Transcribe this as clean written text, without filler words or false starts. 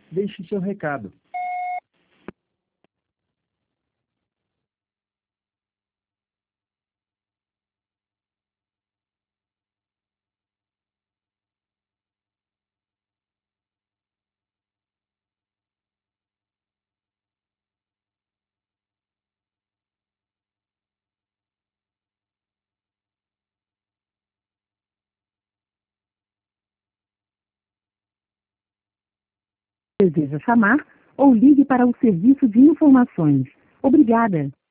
Deixe seu recado. Deseja chamar ou ligue para o serviço de informações. Obrigada.